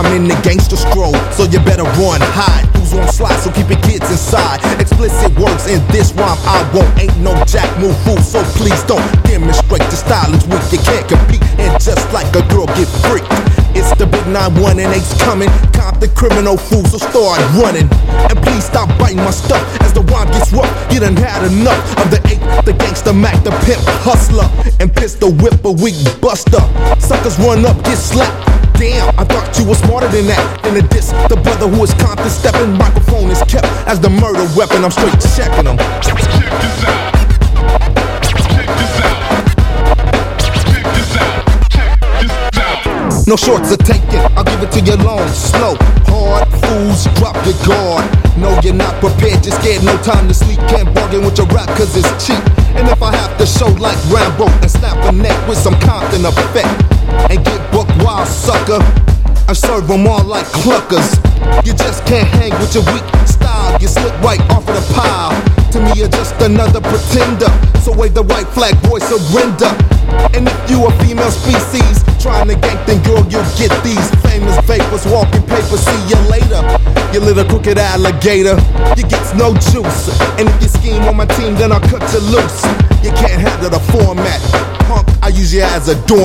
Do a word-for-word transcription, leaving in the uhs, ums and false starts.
in the gangster stroll, so you better run, hide. Who's on slide, so keep your kids inside. Explicit words in this rhyme I won't. Ain't no jack move fool, so please don't demonstrate the style is weak. You can't compete, and just like a girl get freaked. It's the big nine one and eight's coming. Cop the criminal fool, so start running. And please stop biting my stuff as the rhyme gets rough. You done had enough of the eight, the gangster Mac, the pimp hustler, and pistol whip a weak buster. Suckers run up, get slapped. Damn, I thought you were smarter than that. In the diss, the brother who is constant stepping, microphone is kept as the murder weapon. I'm straight checking them. Check this out. Check this out. Check this out. Check this out. No shorts are taken, I'll give it to you long, slow. Hard fools, drop your guard. No, you're not prepared, just scared, no time to sleep. Can't bargain with your rap cause it's cheap. And if I have to show like Rambo and snap a neck with some Compton effect and get buck wild, sucker, I serve them all like cluckers. You just can't hang with your weak style. You slip right off of the pile. To me you're just another pretender, so wave the white flag, boy, surrender. And if you a female species trying to gank, then girl, you'll get these famous vapors, walking paper. See you later, you little crooked alligator. You get no juice, and if you scheme on my team, then I'll cut you loose. You can't handle the format, punk, I use you as a door.